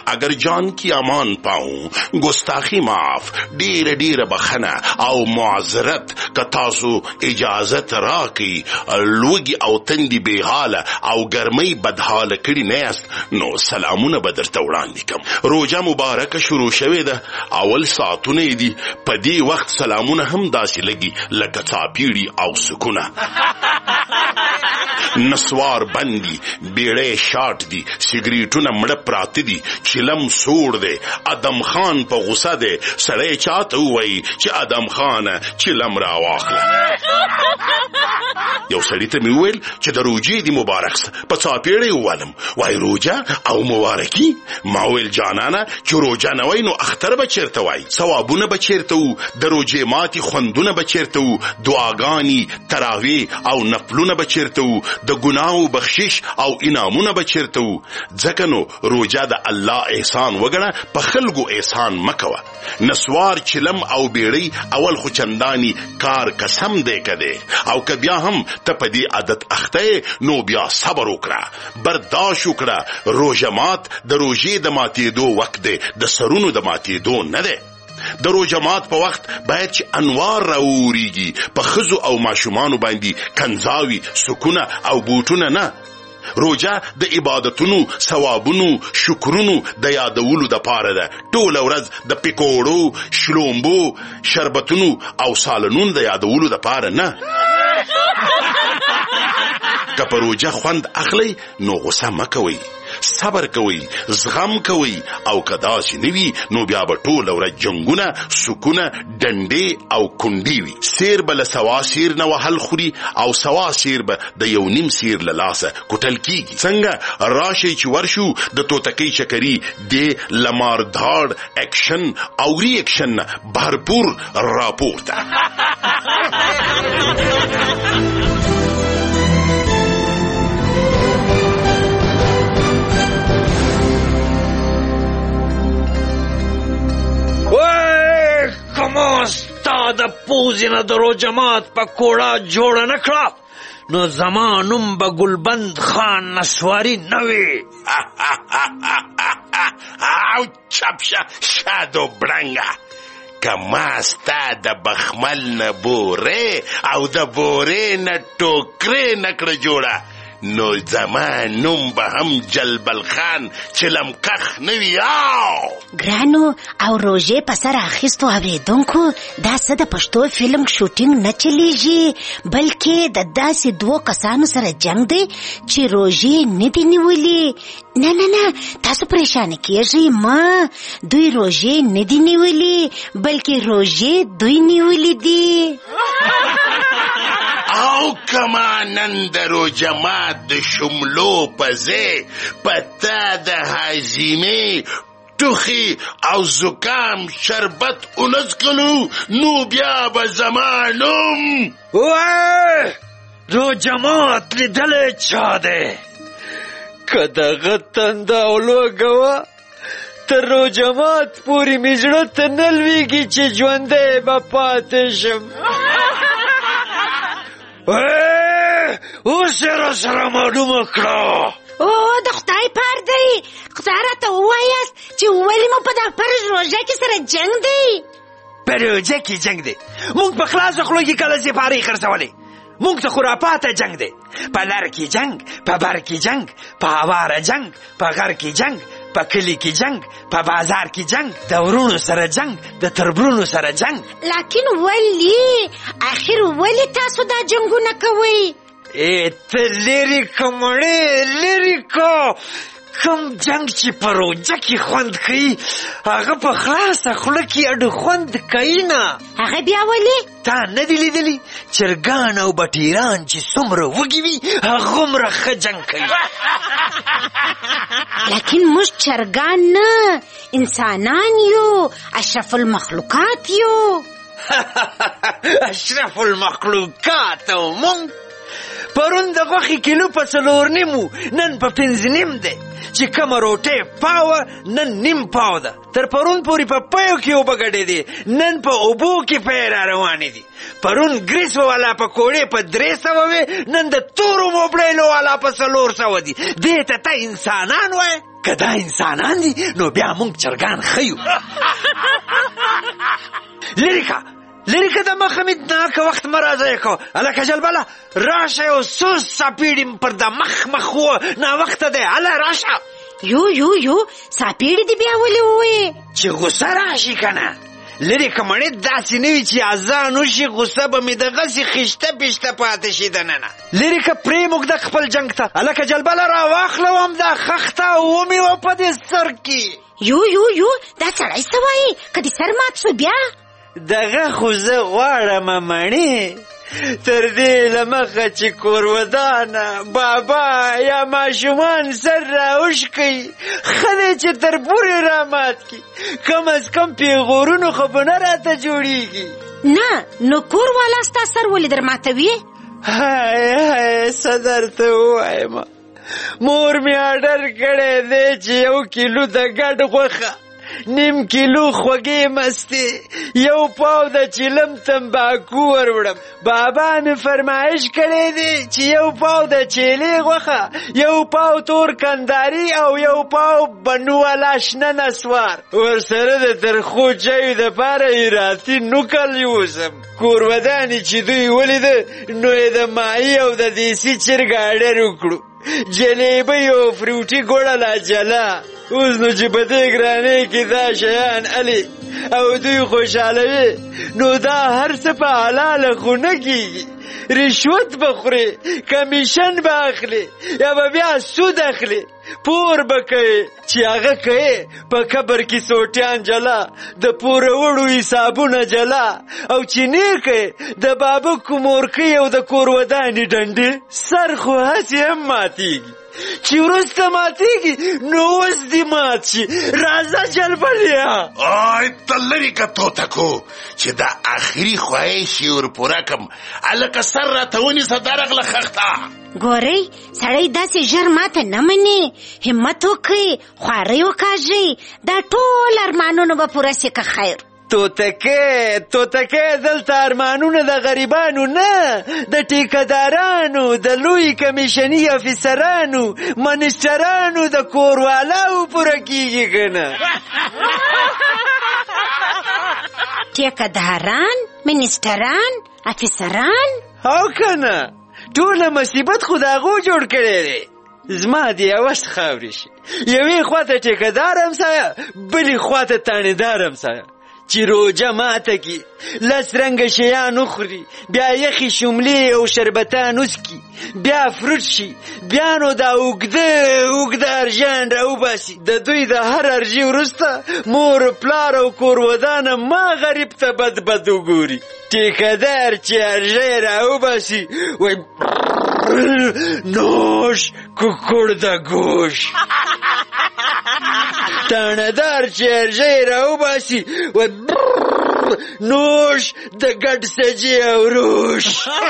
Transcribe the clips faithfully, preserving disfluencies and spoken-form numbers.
اگر جان کی امان پاؤں گستاخی معاف ډیره ډیره بخنه او معذرت که تاسو اجازت راکړي لوږي او تندي بې حاله او ګرمۍ بدحاله کړي نه یاست نو سلامونه به درته وړاندې کړم. روژه مبارکه شروع شوې ده، اول ساعتونه یې دي. په دې وخت سلامونه هم داسې لګي لکه څاپیړي او سکونه. نسوار بندي، بیړۍ شاټ دي، سګریټونه مړه پراته دي، چلم سوړ دی. ادم خان په غوسه دی. سړی چاته ووایي چې ادم خانه چلم راواخله. یو سړي ته مې وویل چې د روژې دې مبارک سه، په څاپېړۍ ووالم. وایي روژه او مبارکي؟ ما وویل جانانه چې روژه نه وای نو اختر به چېرته وای؟ ثوابونه به چېرته وو؟ د روژې ماتې خوندونه به چېرته وو؟ دعاګانې، تراویح او نفلونه به چېرته وو؟ د ګناهو بخشش او انعامونه به چېرته وو؟ ځکه نو روژه د الله احسان وګڼه، په خلکو احسان مه کوه. نسوار چلم او بیړۍ اول خو چندانی کار قسم دی که دی، او که بیا هم ته په دې عادت اخته نو بیا صبر وکړه، برداشت وکړه. روژه مات د روژې د ماتېدو وخت دی، د سرونو د ماتېدو نه دی. د روژه مات په وخت باید چې انوار راوریږي، په ښځو او ماشومانو باندې کنځاوي، سکونه او بوټونه نه. روژه د عبادتونو، ثوابونو، شکرونو د یادولو د پاره ده، ټوله ورځ د پکوړو، شلومبو، شربتونو او سالنونو د یادولو د پاره نه. که په روژه خوند اخلئ نو غصه مه کوئ، صبر کوئ، زغم کوئ، او که داسې نه وي نو بیا به ټوله ورځ جنګونه، سکونه، ډنډې او کونډې وي. سیر به له سوا سیر نه وهل خوري او سوا سیر به د یو نیم سیر له لاسه کوټل کېږي. څنګه راشئ چې ورشو د توتکۍ چکري دې لمارداړ اکشن او ری اکشن نه بھرپور راپورته. کما ستا د پوزې نه د روژه مات پکوړه جوړه نه کړه نو زما نوم به ګلبند خان نسواري نه وي. او چپ شه شادو برنګه، که ما ستا د بخمل نه بورې او د بورې نه ټوکرې نه کړه جوړه نو زما نوم به هم جلبل خان چلمکخ نه وي. ګرانو او روژې په سر اخیستو اورېدونکو، دا څه د پښتو فلم شوټینګ نه چلیږي، بلکې د داسې دوو کسانو سره جنگ دی چې روژې نه دي نیولي. نه نه نه تاسو پریشانه کیږئ مه، دوی روژې نه دي نیولي بلکې روژې دوی نیولي دي. او کما نن د روژه مات د شملو په ځای پتا د هاضمې ټوخي او زکام شربت ونڅکلو نو بیا به زما نوم وای روژه مات لیدلی چا دی؟ که دغه تنده او لوږه وه تر روژه مات پورې مې زړه ته نه لوېږي چې ژوندی به پاتې شم. اوس یې را سره معلومه کړه. او د خدای پار دی، خدای راته ووایاست چې ولې مو په دغه فرض روژه کې سره جنګ دی؟ په روژه کې جنګ دی؟ موږ په خلاصو خولو کې کله سپارې خرڅولې؟ موږ ته خرافاته جنګ دی. په لر کې جنګ، په بر کې جنګ، په هواره جنګ، په غر کې جنګ، په کلي کې جنګ، په بازار کې جنګ، د ورونو سره جنګ، د تربرونو سره جنګ. لیکن ولی آخر ولی تاسو دا جنګونه کوئ؟ ای ته لرې که مړې لرې که کوم جنګ چې په روژه کې خوند کوي هغه په خلاصه خوله کې اډو خوند کوي نه. هغه بیا ولې؟ تا نه دي لیدلي چرګان او بټیران چې څومره وږي وي هغومره ښه جنګ کوي. لیکن موږ چرګان نه، انسانان یو، اشرف المخلوقات یو. اشرف المخلوقات او مونږ پرون د غوښې کیلو په څلور نیمو نن په پنځه نیم دی، چې کومه روټۍ پاوه نن نیم پاو ده. تر پرون پورې په پیو کې اوبه ګډې دي، نن په اوبو کې پی را روانې دي. پرون ګریس والا پکوړې په درې سوه وې، نن د تورو موبړیلو والا په څلور سوه دي. دې ته ته انسانان وایې؟ که دا انسانان دي نو بیا موږ چرګان ښیو. لرې که لرې که د مخه مې ناکه وخت مه راځئ کو. هلکه جلبله راشه یو څو څاپېړې پر د مخ مخ و ناوخته دی. هله راشه. یو یو یو څاپېړې دې بیا ولې ووایې؟ چې غوسه راشي که نه. لرې که مړې داسې نه وي چې اذان وشي غوسه به مې دغسې خیشته پیشته پاتې شي دننه. لرې که پرېمږده خپل جنګ ته. هلکه جلبله راواخلوم دا خښته ومې وه په دې سر کې. یو یو یو دا سړی څه وایي؟ که دې سر مات شو بیا؟ دغه خو زه غواړم مڼې تر دې له مخه چې کورودانه بابا یا ماشومان سر راوش کوي ښه دی چې تر پورې رامات کي. کم از کم پیغورونو خو به نه راته جوړېږي. نه نو کور والا ستا سر ولې در ماتوي؟ هی هی څه درته ووایم، مور مې اډر کړی دی چې یو کیلو د ګډ غوښه، نیم کیلو خوږې مستې، یو پاو د چیلم تمباکو وروړم. بابا مې فرمایش کړی دی چې یو پاو د چیلې غوښه، یو پاو تور کنداري او یو پاو بنو والا شنه نسوار ورسره د ترخو چایو دپاره یې راتي نوکل یوسم. کورودانې چې دوی ولیده نو یې د ماهي او د دیسي چرګ اډر وکړو، جلیبۍ او فروټي ګوړه لا جلا. اوس نو چې په دې ګرانۍ کې دا شیان الي او دوی خوشحالوي نو دا هر څه په حلاله خو نه کېږي. رشوت به خورې، کمیشن به اخلي یا به بیا سود اخلي، پور به کوې چې هغه کوې په قبر کې سوټیان جلا، د پوروړو حسابونه جلا، او چې نه کوې د بابکو مورکۍ او د کورودانې ډنډې. سر خو هسې هم ماتېږي چې وروسته ماتېږي نو اوس دې مات شي. راځه جلبلیا. آی ته لرې که توتکو چې دا آخري خواهش یې ورپوره کړم. هلکه سر راته ونیسه درغله خښته. ګورئ سړی داسې ژر ماته نه مني، همت وکړئ، خوارۍ وکاږئ، دا ټول ارمانونه به پوره سي که خیر. توتکې توتکې دلته ارمانونه د غریبانو نه، د ټیکهدارانو، د لوی کمیشني افیسرانو، منیسټرانو، د کوروالاو پوره کېږي که نه. ټیکهداران، منیسټران، افیسران او که نه ټوله مصیبت خو د هغو جوړ کړی دی. زما د یوست خاورې شي، یوې خواته ټیکهدار همسایه، بلې خواته تانیدار همسایه چې روجه ماته کي، لس رنګه شیان وخوري، بیا یخې شملې او شربتان وڅکي، بیا فروټ شي، بیا نو دا اوږده اوږده ارژان راوباسي. د دوی د هر ارژي وروسته مور پلار او کورودانه ما غریب ته بد بد وګوري. ټیکهدار چې ارژی راوباسي وایي نوش ککړ د ګوش. تانهدار چې ارژی راوباسي وایي نوش د ګډ سجې او روش.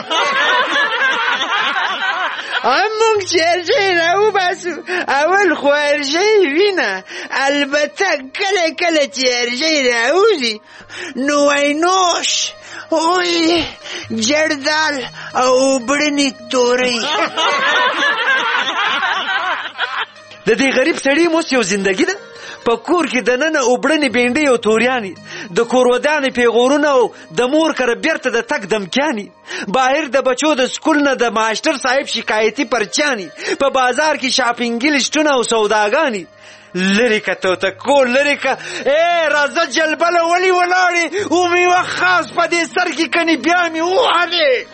موږ چې ارژی راوباسو اول خو ارژی وینه، البته کله کله چې ارژی راوځي نو وایي نوش اوی جردال او بړنې تورې. د دې غریب سړي اوس یو زندګي ده، په کور کې دننه اوبړنې بینډۍ او توریانې، د کورودانې پیغورونه او د مور کره بیرته د تګ دمکیانې، بهر د بچو د سکول نه د ماشټر صاحب شکایتي پرچیانې، په بازار کې شاپینګي لسټونه او سوداګانې. لرې که توتکو لرې که. ای راځه جلبله ولې ولاړې او مې وخت خاص په دې سر کې کنې بیا مې ووهلې.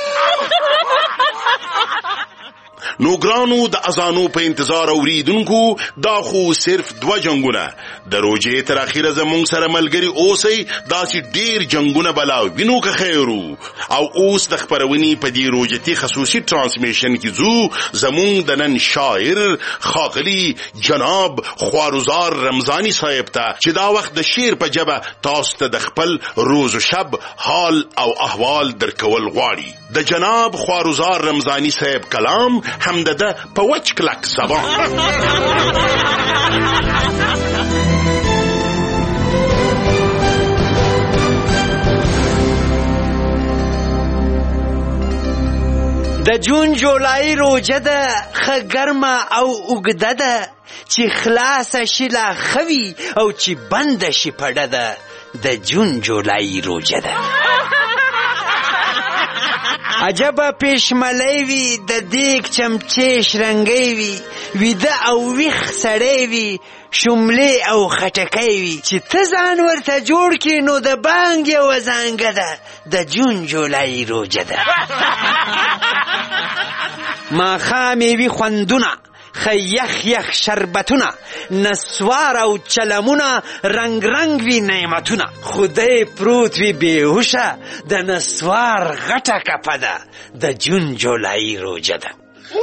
نو ګرانو د اذانو په انتظار اوریدونکو دا خو صرف دوه جنگونه د روجې تر اخیره زمونږ سره ملګري اوسئ. داسې ډیر جنگونه بلا وینو که خیرو. او اوس د خپرونې په دې روجتي خصوصي ترانسمیشن کې ځو زمونږ د نن شاعر ښاغلي جناب خواروزار رمضاني صاحب ته چې دا وخت د شعر په ژبه تاسو ته د خپل روز و شب حال او احوال درکول غواړي. د جناب خواروزار رمضاني صاحب کلام هم د ده په وچ کلک زبان. د جون جولای روجه ده ښه ګرمه او اوږده ده، چې خلاصه شي لا ښه وي او چې بنده شي په ډده د جون جولای روژه ده. عجبه پیشملی وي د دیګ چمچې شرنګی وي ویده او ویښ سړی وي شملې او خټکی وي چې ته ځان ورته جوړ کړې نو د بانګ یوه زانګه ده د جون جولای روژه ده. ماښامې وي خوندونه ښه یخ یخ شربتونه نسوار او چلمونه رنگ رنگ وي نعمتونه خدای پروت وي بېهوشه د نسوار غټه کپه ده د جون جولای روژه ده.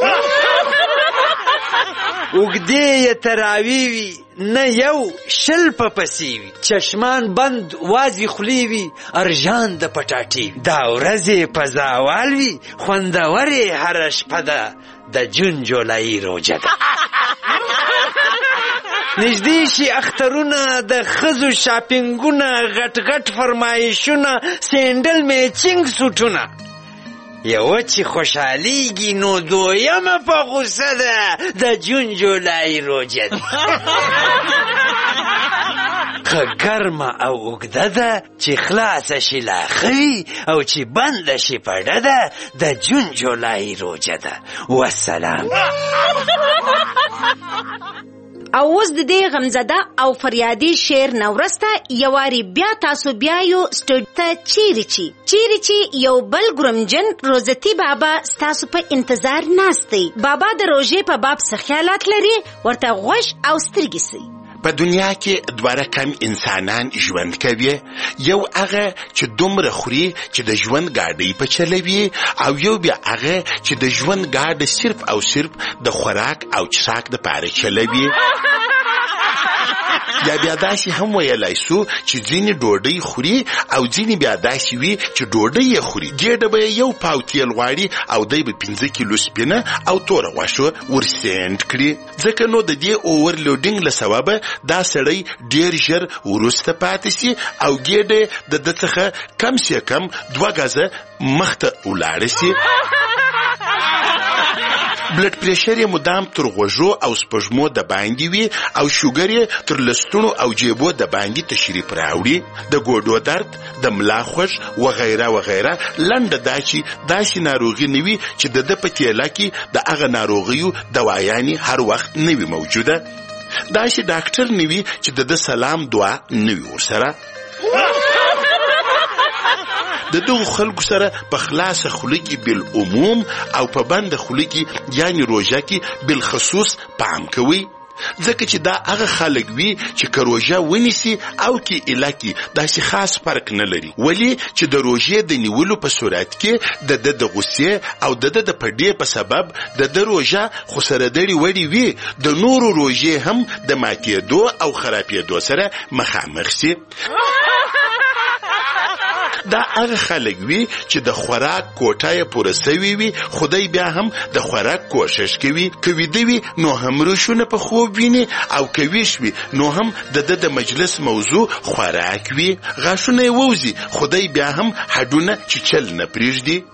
اوږدې یې تراوی وي نه یو شل په پسې وي چشمان بند وازې خولې وي ارژان د پټاټې دا ورځې په زاوال وي خوندورې هره شپه ده د جون جولای روژه ده. نږدې شي اخترونه د ښځو شاپینګونه غټ غټ فرمایشونه سینډل میچینګ سوټونه یوه چې خوشحالیږي نو دویمه په غوسه ده د جون جولای روژه ده. ښه ګرمه او اوږده ده چې خلاصه شي لا ښه وي او چې بنده شي په ډده د جون جولای روژه ده. والسلام. او اوس د دې غمزده او فریادي شعر نه وروسته یوارې بیا تاسو بیایو سټوډیو ته چیرې چې چیرې چې یو بل ګرمجن روزتي بابا ستاسو په انتظار ناست دی. بابا د روژې په باب څه خیالات لري ورته غوږ او سترګې سي. په دنیا کې دوه رقم انسانان ژوند کوي، یو هغه چې دومره خوري چې د ژوند ګاډۍ په چلوي او یو بیا هغه چې د ژوند ګاډۍ صرف او صرف د خوراک او څښاک دپاره چلوي. یا بیا داسې هم ویلی سو چې ځینې ډوډۍ خوري او ځینې بیا داسې وي چې ډوډۍ یې خوري ګېډه به یې یو پاو تیل غواړي او دی به پنځه کیلو سپینه او توره غوښه ورسینډ کړي. ځکه نو د دې اوورلوډینګ له سببه دا سړی ډېر ژر وروسته پاتې سي او ګېډه د ده څخه کم سې کم دوه ګزه مخته ولاړه سي. بلډ پریشر یې مدام تر غوږو او سپږمو د باندې وي او شوګر یې تر لستونو او جیبو د باندې تشریف راوړي. د ګوډو درد، د ملا خوږ وغیره وغیره. لنډه دا چې داسې ناروغي نه وي چې د ده په تیله کې د هغه ناروغیو دوايانې هر وخت نه وي موجوده. داسې ډاکټر نه وي چې د ده سلام دعا نه وي ورسره. د دغو خلکو سره په خلاصه خوله کې بالعموم او په بنده خوله کې یعنی روژه کې بالخصوص پام کوئ. ځکه چې دا هغه خلک وي چې که روژه ونیسي او کې ایله کې داسې خاص فرق نه لري. ولې چې د روژې د نیولو په صورت کې د ده د غوسې او د ده د پډې په سبب د ده روژه خو سره دړې وړې وي د نورو روژې هم د ماتېدو او خرابېدو سره مخامخ سي. دا هغه خلک وي چې د خوراک کوټه یې پوره سوي وي خدای بیا هم د خوراک کوشش کوي. که ویده وي نو هم روشونه په خوب ویني او که ویښ وي نو هم د ده د مجلس موضوع خوراک وي. غاښونه یې ووځي خدای بیا هم هډونه چیچل نه پرېږدي.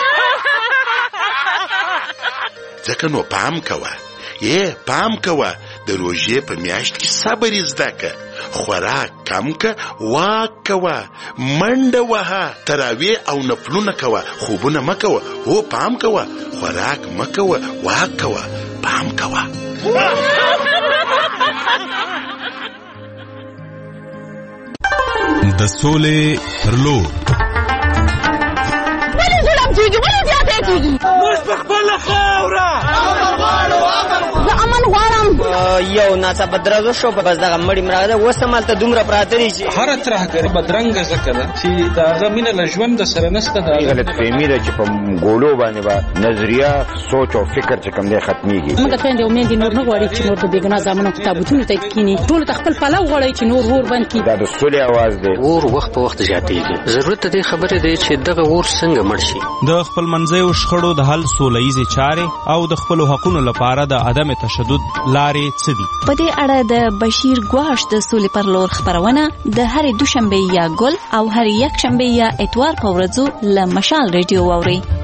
ځکه نو پام کوه یې پام کوه د روژې په میاشت کې صبر یې زده که. خوراک کم که، واک کوه، منډه وهه، تراویح او نفلونه کوه، خوبونه مه کوه. هو پام کوه، خوراک مه کوه، واک کوه، پام کوه. د سولې پر لور ولې ظلم کېږي؟ ولې زیاتی کېږي؟ موږ په خپله خاوره زه امن غواړم. یو ناڅاپه درز وشو بس دغه مړي مړه ده. اوس همالته دومره پراته دي چې هره ترهګري بدرنګه ځکه ده چې د هغه مینه له ژوند سره نشته. د غلط فهمي ده چې په ګولو باندې به نظریه سوچ او فکر چې کوم دی ختمېږي. موږ خویندې او میندې نور نه غواړي چې نور د بېګناه زامنو په تابوتونو ته کښېني. ټولو ته خپل پلو غواړئ چې نور اور بند کړي. دا د سولې اواز دی. اور وخت په وخت زیاتېږي. ضرورت د دې خبرې دی چې دغه اور څنګه مړ شي. د خپلمنځیو شخړو د حل سوله ییزې چارې او د خپلو حقونو لپاره د عدم تشدد لارې څه دي؟ په دې اړه د بشیر ګواښ د سولې پر لور خپرونه د هرې دوشنبې یا ګل او هرې یک شنبې یا اتوار په ورځو له مشال ریډیو واورئ.